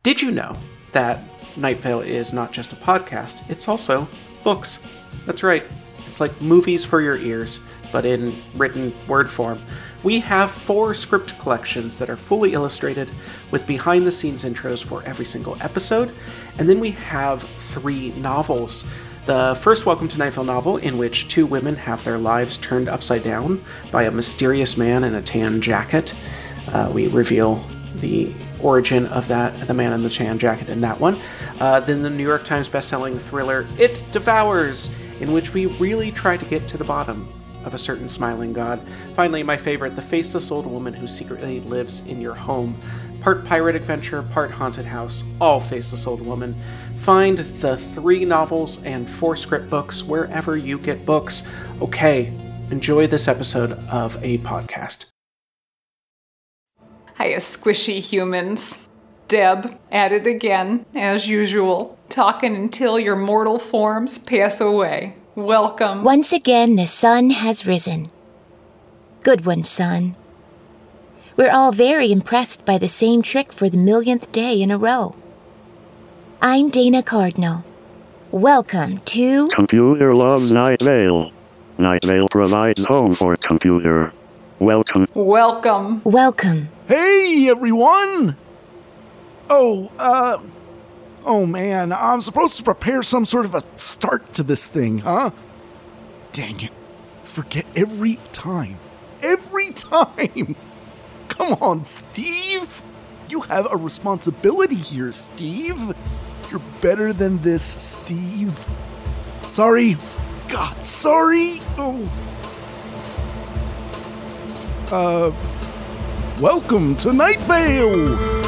Did you know that Night Vale is not just a podcast, it's also books? That's right. It's like movies for your ears, but in written word form. We have 4 script collections that are fully illustrated with behind-the-scenes intros for every single episode, and then we have 3 novels. The first Welcome to Night Vale novel, in which 2 women have their lives turned upside down by a mysterious man in a tan jacket. We reveal the origin of the man in the tan jacket in that one. Then the New York Times bestselling thriller It Devours, in which we really try to get to the bottom of a certain smiling god. Finally, my favorite, The Faceless Old Woman Who Secretly Lives in Your Home. Part pirate adventure, part haunted house, all Faceless Old Woman. Find the 3 novels and 4 script books wherever you get books. Okay, enjoy this episode of A Podcast. Hiya, squishy humans. Deb, at it again, as usual, talking until your mortal forms pass away. Welcome. Once again, the sun has risen. Good one, son. We're all very impressed by the same trick for the millionth day in a row. I'm Dana Cardinal. Welcome to... Computer loves Night Vale. Night Vale provides home for computer. Welcome. Welcome. Welcome. Hey, everyone! Oh man, I'm supposed to prepare some sort of a start to this thing, huh? Dang it. Forget every time. Every time! Come on, Steve! You have a responsibility here, Steve! You're better than this, Steve. Sorry. God, sorry! Welcome to Night Vale!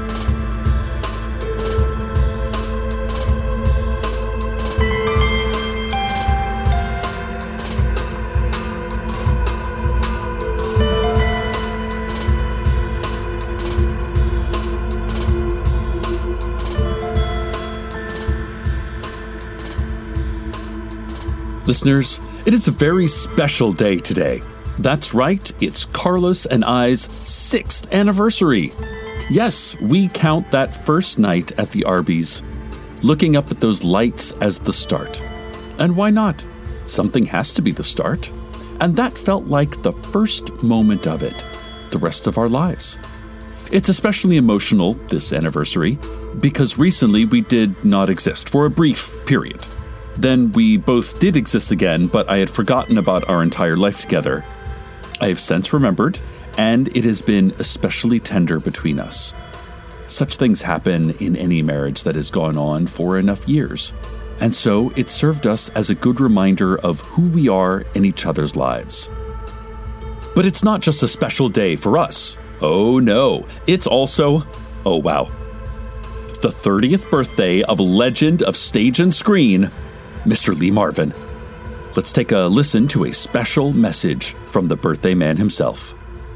Listeners, it is a very special day today. That's right, it's Carlos and I's 6th anniversary. Yes, we count that first night at the Arby's, looking up at those lights as the start. And why not? Something has to be the start. And that felt like the first moment of it, the rest of our lives. It's especially emotional, this anniversary, because recently we did not exist for a brief period. Then we both did exist again, but I had forgotten about our entire life together. I have since remembered, and it has been especially tender between us. Such things happen in any marriage that has gone on for enough years. And so it served us as a good reminder of who we are in each other's lives. But it's not just a special day for us. Oh no, it's also, oh wow, the 30th birthday of a legend of stage and screen, Mr. Lee Marvin. Let's take a listen to a special message from the birthday man himself.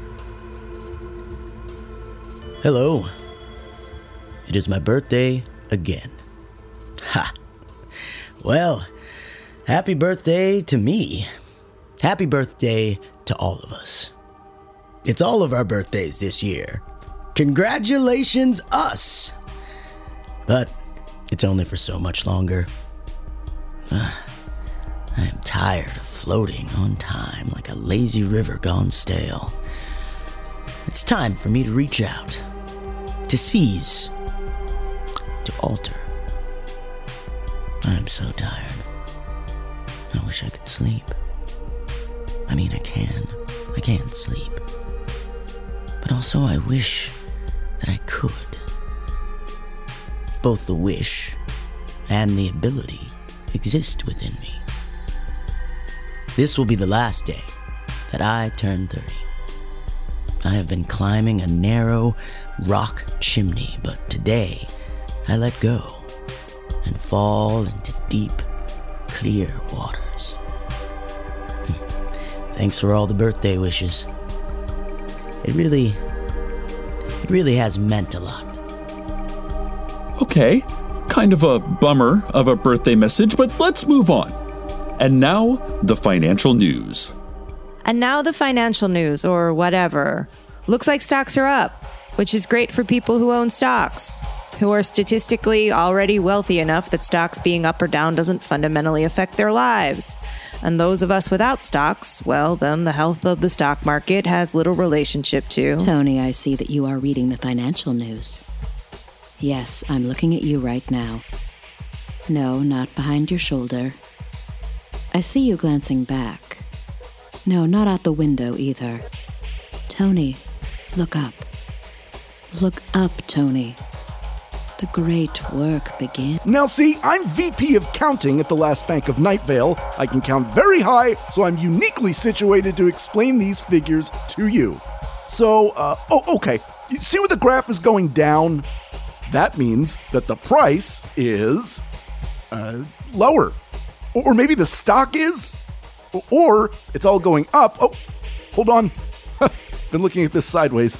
Hello. It is my birthday again. Ha! Well, happy birthday to me. Happy birthday to all of us. It's all of our birthdays this year. Congratulations, us! But it's only for so much longer. I am tired of floating on time like a lazy river gone stale. It's time for me to reach out, to seize, to alter. I am so tired. I wish I could sleep. I mean, I can sleep. But also I wish that I could. Both the wish and the ability exist within me. This will be the last day that I turn 30. I have been climbing a narrow rock chimney, but today I let go and fall into deep, clear waters. Thanks for all the birthday wishes. It really has meant a lot. Okay, kind of a bummer of a birthday message, but let's move on. And now, the financial news. And now the financial news, or whatever. Looks like stocks are up, which is great for people who own stocks. who are statistically already wealthy enough that stocks being up or down doesn't fundamentally affect their lives. And those of us without stocks, well, then the health of the stock market has little relationship to. Tony, I see that you are reading the financial news. Yes, I'm looking at you right now. No, not behind your shoulder. I see you glancing back. No, not out the window either. Tony, look up. Look up, Tony. The great work begins. Now see, I'm VP of counting at the Last Bank of Night Vale. I can count very high, so I'm uniquely situated to explain these figures to you. So, okay. You see where the graph is going down? That means that the price is, lower. Or maybe the stock is? Or it's all going up. Oh, hold on. Been looking at this sideways.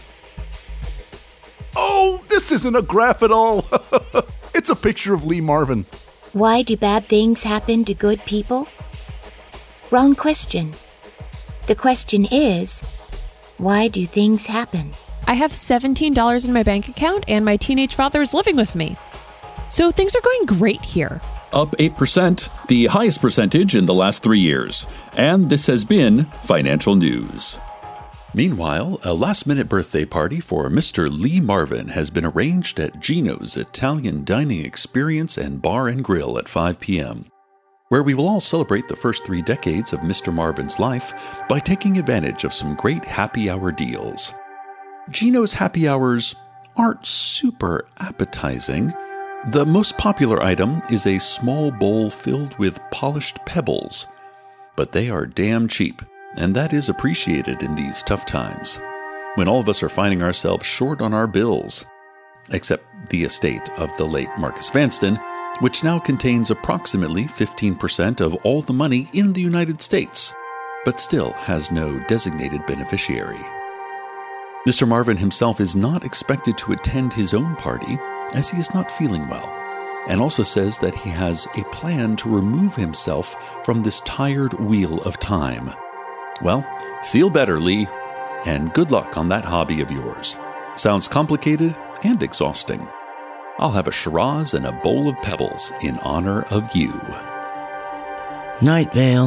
Oh, this isn't a graph at all. It's a picture of Lee Marvin. Why do bad things happen to good people? Wrong question. The question is, why do things happen? I have $17 in my bank account and my teenage father is living with me. So things are going great here. Up 8%, the highest percentage in the last 3 years. And this has been Financial News. Meanwhile, a last-minute birthday party for Mr. Lee Marvin has been arranged at Gino's Italian Dining Experience and Bar and Grill at 5 p.m., where we will all celebrate the first 3 decades of Mr. Marvin's life by taking advantage of some great happy hour deals. Gino's happy hours aren't super appetizing. The most popular item is a small bowl filled with polished pebbles, but they are damn cheap. And that is appreciated in these tough times, when all of us are finding ourselves short on our bills, except the estate of the late Marcus Vanston, which now contains approximately 15% of all the money in the United States, but still has no designated beneficiary. Mr. Marvin himself is not expected to attend his own party, as he is not feeling well, and also says that he has a plan to remove himself from this tired wheel of time. Well, feel better, Lee, and good luck on that hobby of yours. Sounds complicated and exhausting. I'll have a Shiraz and a bowl of pebbles in honor of you. Night Vale.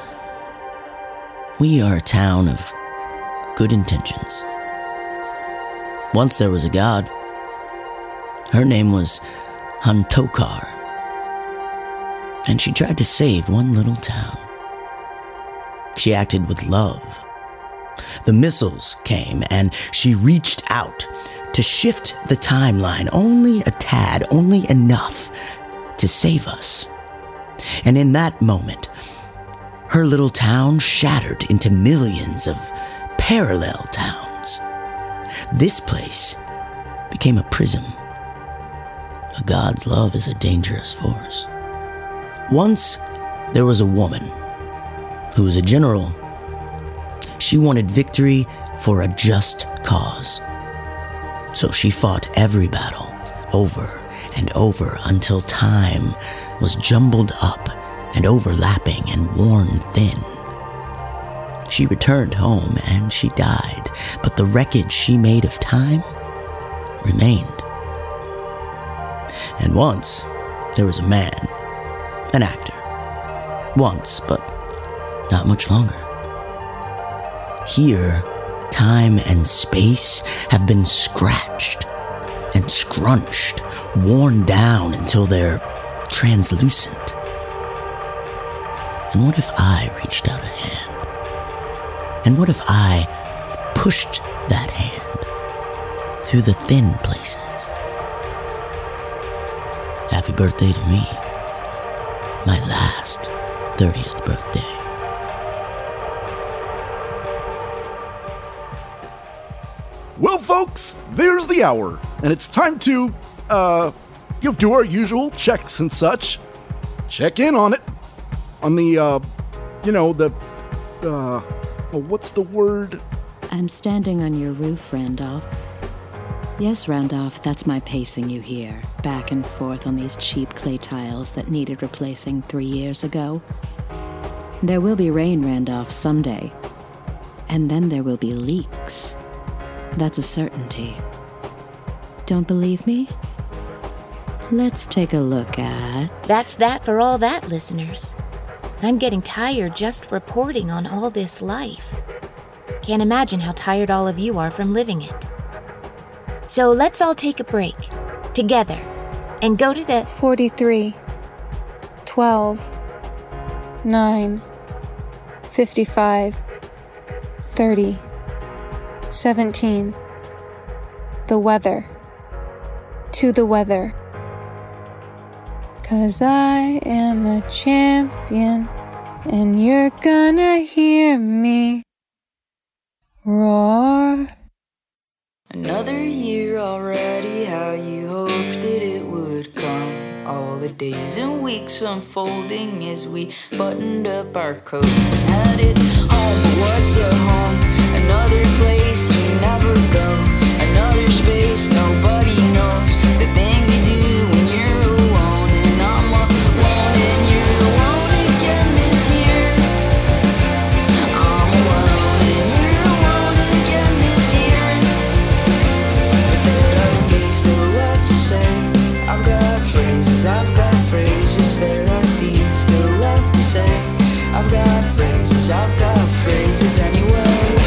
We are a town of good intentions. Once there was a god. Her name was Huntokar, and she tried to save one little town. She acted with love. The missiles came, and she reached out to shift the timeline only a tad, only enough to save us. And in that moment, her little town shattered into millions of parallel towns. This place became a prism. A god's love is a dangerous force. Once, there was a woman who was a general. She wanted victory for a just cause. So she fought every battle over and over until time was jumbled up and overlapping and worn thin. She returned home and she died, but the wreckage she made of time remained. And once, there was a man, an actor. Once, but not much longer. Here, time and space have been scratched and scrunched, worn down until they're translucent. And what if I reached out a hand? And what if I pushed that hand through the thin places? Happy birthday to me. My last 30th birthday. Well, folks, there's the hour, and it's time to, do our usual checks and such. Check in on it. On the, what's the word? I'm standing on your roof, Randolph. Yes, Randolph, that's my pacing you hear, back and forth on these cheap clay tiles that needed replacing 3 years ago. There will be rain, Randolph, someday. And then there will be leaks. That's a certainty. Don't believe me? Let's take a look at... That's that for all that, listeners. I'm getting tired just reporting on all this life. Can't imagine how tired all of you are from living it. So let's all take a break, together, and go to the 43, 12, 9, 55, 30, 17. The weather. To the weather. 'Cause I am a champion, and you're gonna hear me roar. Another year already, how you hoped that it would come. All the days and weeks unfolding as we buttoned up our coats and had it home. But what's a home? Another place you never go. Another space nobody knows. The things you do when you're alone. And I'm alone and you're alone again this year. I'm alone and you're alone again this year. But there are things still left to say. I've got phrases, there are things still left to say. I've got phrases anyway.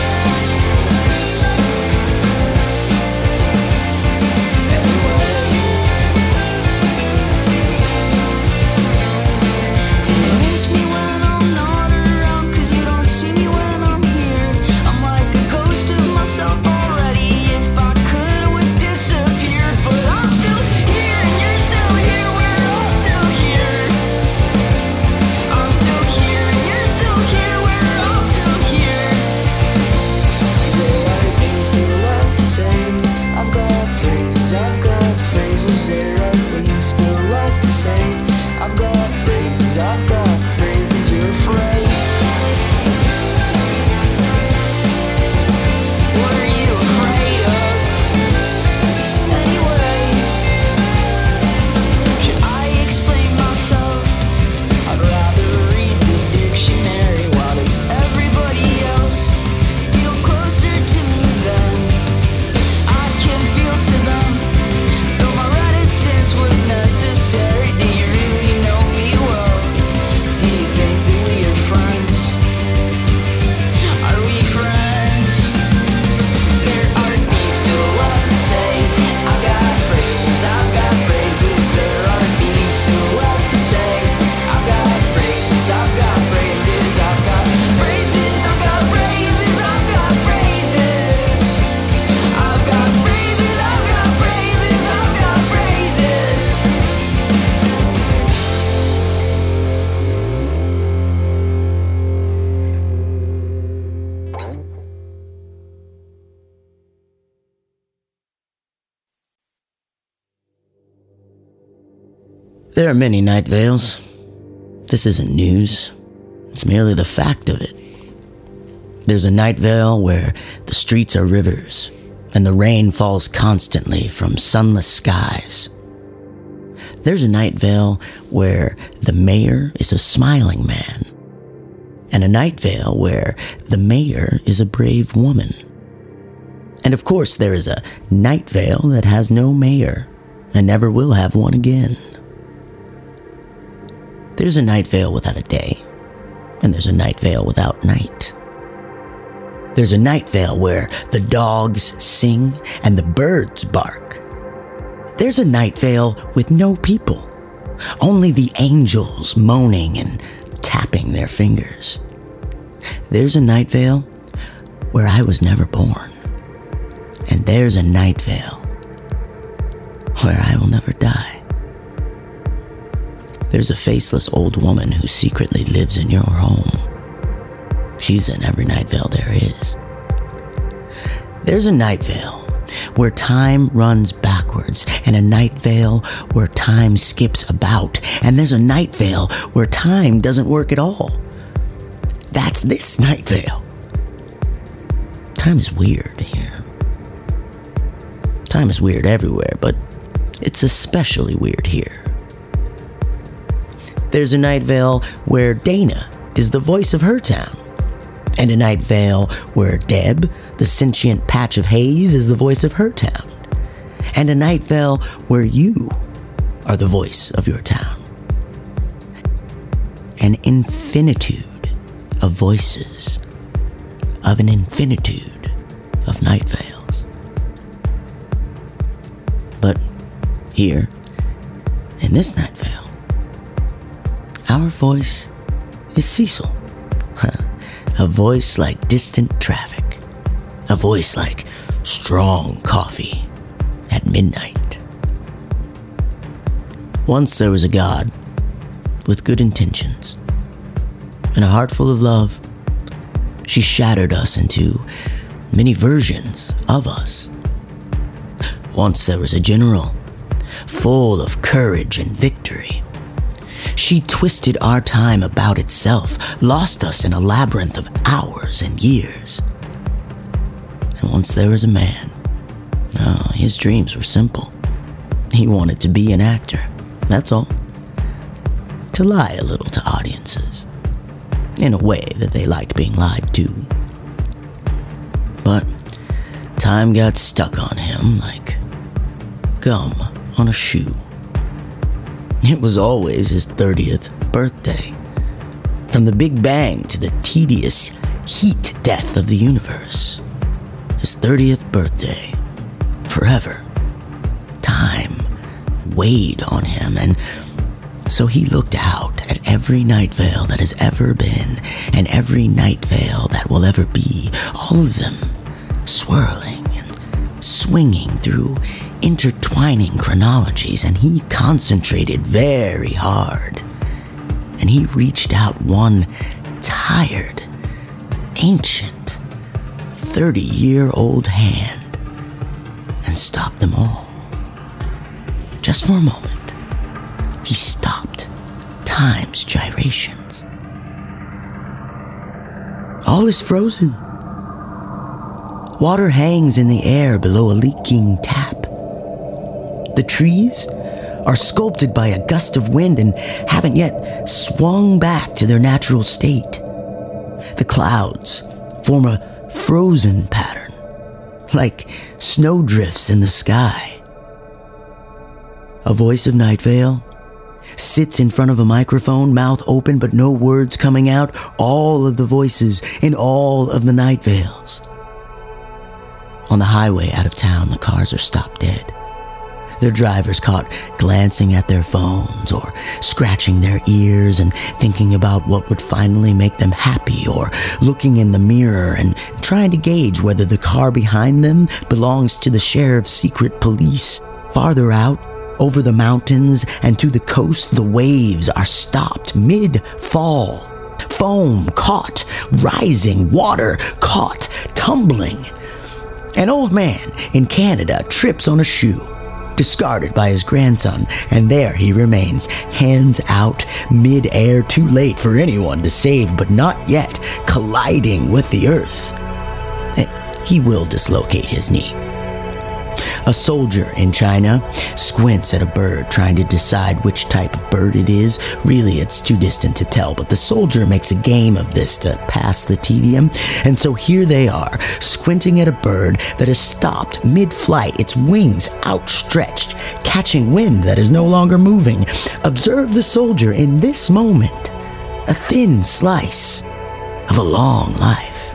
Do you miss me when I'm not around? 'Cause you don't see me when I'm here. I'm like a ghost of myself already. If I could, I would disappear. But I'm still here and you're still here. We're all still here. I'm still here and you're still here. We're all still here. There are things still left to say. I've got phrases. There are things still left to say. I've got phrases. You're afraid. What are you afraid of? Anyway, should I explain myself? I'd rather read the dictionary. Why does everybody else feel closer to me than I can feel to them? Though my reticence was necessary. Do you really know me well? Do you think that we are friends? Are we friends? There are things still left to say. I've got phrases. There are things still left to say. I've got phrases. I've got phrases. I've got phrases. I've got phrases. I've got phrases. I've got phrases. I've got phrases. I've got phrases. There are many Night Vales. This isn't news. It's merely the fact of it. There's a Night Vale where the streets are rivers, and the rain falls constantly from sunless skies. There's a Night Vale where the mayor is a smiling man, and a Night Vale where the mayor is a brave woman. And of course, there is a Night Vale that has no mayor, and never will have one again. There's a Night Vale without a day, and there's a Night Vale without night. There's a Night Vale where the dogs sing and the birds bark. There's a Night Vale with no people, only the angels moaning and tapping their fingers. There's a Night Vale where I was never born, and there's a Night Vale where I will never die. There's a faceless old woman who secretly lives in your home. She's in every Night Vale there is. There's a Night Vale where time runs backwards, and a Night Vale where time skips about, and there's a Night Vale where time doesn't work at all. That's this Night Vale. Time is weird here. Time is weird everywhere, but it's especially weird here. There's a Night Vale where Dana is the voice of her town, and a Night Vale where Deb, the sentient patch of haze, is the voice of her town, and a Night Vale where you are the voice of your town. An infinitude of voices of an infinitude of Night Vales. But here, in this Night Vale, our voice is Cecil. A voice like distant traffic. A voice like strong coffee at midnight. Once there was a god with good intentions and a heart full of love. She shattered us into many versions of us. Once there was a general full of courage and victory. She twisted our time about itself, lost us in a labyrinth of hours and years. And once there was a man. Oh, his dreams were simple. He wanted to be an actor, that's all. To lie a little to audiences, in a way that they liked being lied to. But time got stuck on him like gum on a shoe. It was always his 30th birthday. From the Big Bang to the tedious heat death of the universe. His 30th birthday. Forever. Time weighed on him, and so he looked out at every Night Vale that has ever been, and every Night Vale that will ever be, all of them swirling and swinging through intertwining chronologies, and he concentrated very hard. And he reached out one tired, ancient, 30-year-old hand and stopped them all. Just for a moment. He stopped time's gyrations. All is frozen. Water hangs in the air below a leaking tap. The trees are sculpted by a gust of wind and haven't yet swung back to their natural state. The clouds form a frozen pattern, like snowdrifts in the sky. A voice of Night Vale sits in front of a microphone, mouth open but no words coming out, all of the voices in all of the Night Vales. On the highway out of town, the cars are stopped dead. Their drivers caught glancing at their phones or scratching their ears and thinking about what would finally make them happy, or looking in the mirror and trying to gauge whether the car behind them belongs to the sheriff's secret police. Farther out, over the mountains and to the coast, the waves are stopped mid-fall. Foam caught, rising, water caught, tumbling. An old man in Canada trips on a shoe, discarded by his grandson, and there he remains, hands out, mid-air, too late for anyone to save, but not yet, colliding with the earth. He will dislocate his knee. A soldier in China squints at a bird, trying to decide which type of bird it is. Really, it's too distant to tell, but the soldier makes a game of this to pass the tedium. And so here they are, squinting at a bird that has stopped mid-flight, its wings outstretched, catching wind that is no longer moving. Observe the soldier in this moment, a thin slice of a long life.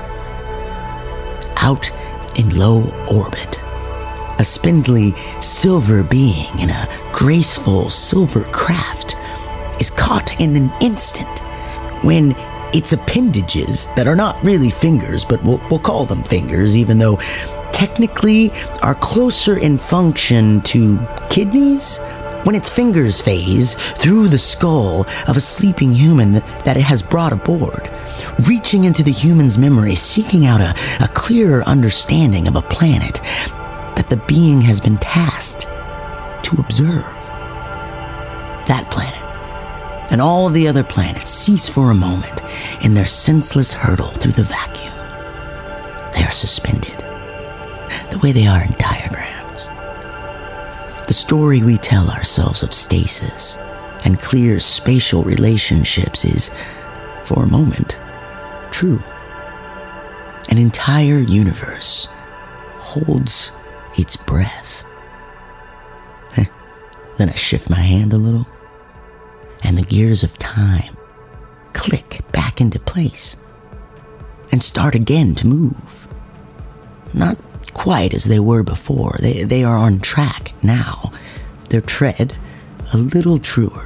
Out in low orbit, a spindly silver being in a graceful silver craft is caught in an instant when its appendages, that are not really fingers, but we'll call them fingers, even though technically are closer in function to kidneys, when its fingers phase through the skull of a sleeping human that it has brought aboard, reaching into the human's memory, seeking out a clearer understanding of a planet that the being has been tasked to observe. That planet and all of the other planets cease for a moment in their senseless hurtle through the vacuum. They are suspended, the way they are in diagrams. The story we tell ourselves of stasis and clear spatial relationships is, for a moment, true. An entire universe holds its breath. Then I shift my hand a little, and the gears of time click back into place and start again to move. Not quite as they were before. They are on track now, their tread a little truer.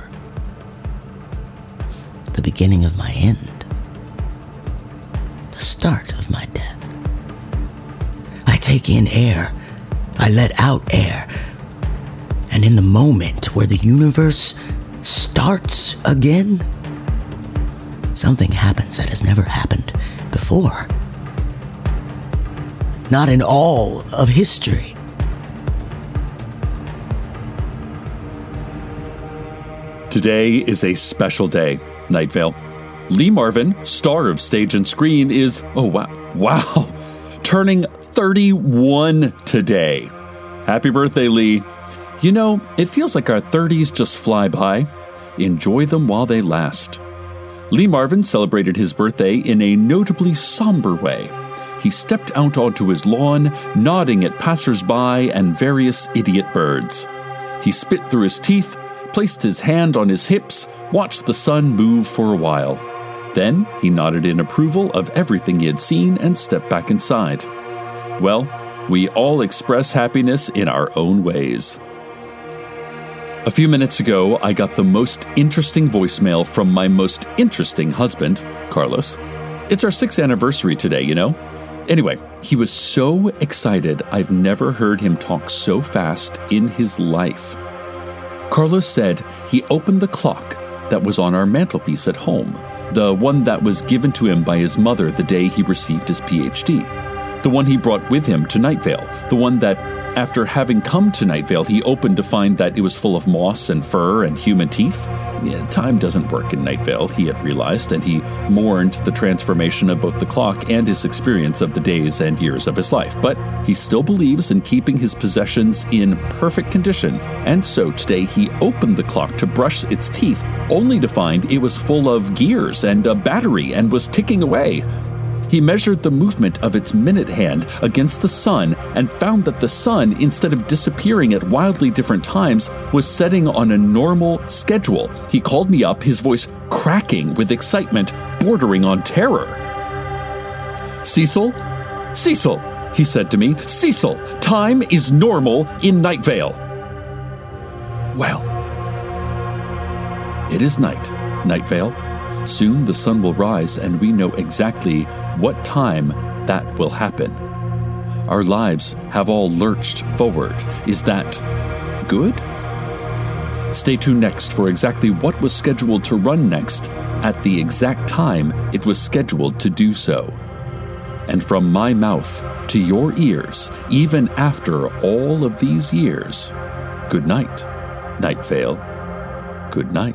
The beginning of my end. The start of my death. I take in air. I let out air. And in the moment where the universe starts again, something happens that has never happened before. Not in all of history. Today is a special day, Night Vale. Lee Marvin, star of stage and screen, is, wow, turning 31 today. Happy birthday, Lee. You know, it feels like our 30s just fly by. Enjoy them while they last. Lee Marvin celebrated his birthday in a notably somber way. He stepped out onto his lawn, nodding at passers-by and various idiot birds. He spit through his teeth, placed his hand on his hips, watched the sun move for a while. Then he nodded in approval of everything he had seen and stepped back inside. Well, we all express happiness in our own ways. A few minutes ago, I got the most interesting voicemail from my most interesting husband, Carlos. It's our 6th anniversary today, you know? Anyway, he was so excited. I've never heard him talk so fast in his life. Carlos said he opened the clock that was on our mantelpiece at home, the one that was given to him by his mother the day he received his PhD, the one he brought with him to Night Vale, the one that, after having come to Night Vale, he opened to find that it was full of moss and fur and human teeth. Time doesn't work in Night Vale, he had realized, and he mourned the transformation of both the clock and his experience of the days and years of his life. But he still believes in keeping his possessions in perfect condition, and so today he opened the clock to brush its teeth, only to find it was full of gears and a battery and was ticking away. He measured the movement of its minute hand against the sun and found that the sun, instead of disappearing at wildly different times, was setting on a normal schedule. He called me up, his voice cracking with excitement, bordering on terror. Cecil, he said to me, Cecil, time is normal in Night Vale. Well, it is night, Night Vale. Soon the sun will rise and we know exactly what time that will happen. Our lives have all lurched forward. Is that good? Stay tuned next for exactly what was scheduled to run next at the exact time it was scheduled to do so. And from my mouth to your ears, even after all of these years, good night, Night Vale. Good night.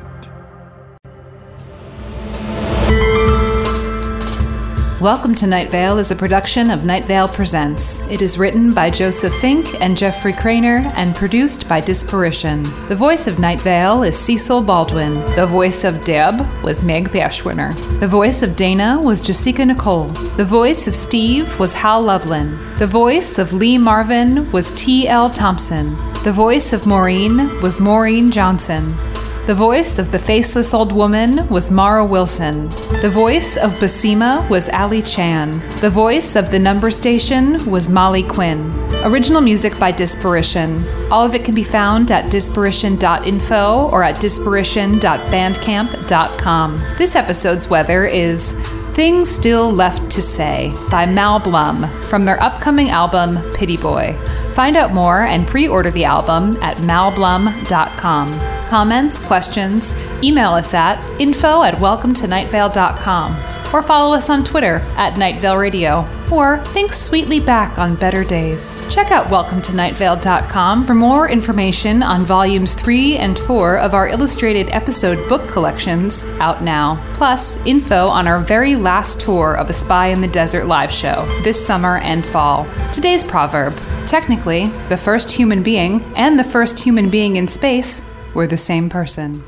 Welcome to Night Vale is a production of Night Vale Presents. It is written by Joseph Fink and Jeffrey Craner and produced by Disparition. The voice of Night Vale is Cecil Baldwin. The voice of Deb was Meg Bashwiner. The voice of Dana was Jessica Nicole. The voice of Steve was Hal Lublin. The voice of Lee Marvin was T.L. Thompson. The voice of Maureen was Maureen Johnson. The voice of the faceless old woman was Mara Wilson. The voice of Basima was Ali Chan. The voice of the number station was Molly Quinn. Original music by Disparition. All of it can be found at disparition.info or at disparition.bandcamp.com. This episode's weather is Things Still Left to Say by Mal Blum from their upcoming album Pity Boy. Find out more and pre-order the album at malblum.com. Comments, questions, email us at info@welcometonightvale.com or follow us on Twitter at Night Vale Radio, or think sweetly back on better days. Check out welcometonightvale.com for more information on volumes 3 and 4 of our illustrated episode book collections out now, plus info on our very last tour of A Spy in the Desert live show this summer and fall. Today's proverb: technically, the first human being and the first human being in space were the same person.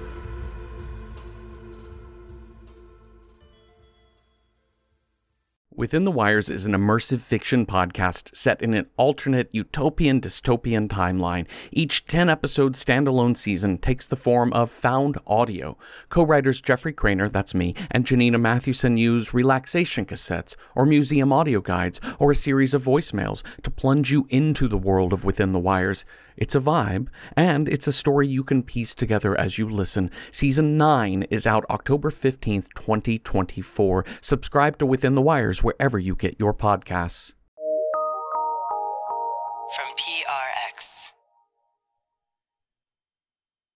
Within the Wires is an immersive fiction podcast set in an alternate utopian dystopian timeline. Each 10-episode standalone season takes the form of found audio. Co-writers Jeffrey Craner, that's me, and Janina Mathewson use relaxation cassettes, or museum audio guides, or a series of voicemails to plunge you into the world of Within the Wires. It's a vibe, and it's a story you can piece together as you listen. Season 9 is out October 15th, 2024. Subscribe to Within the Wires wherever you get your podcasts.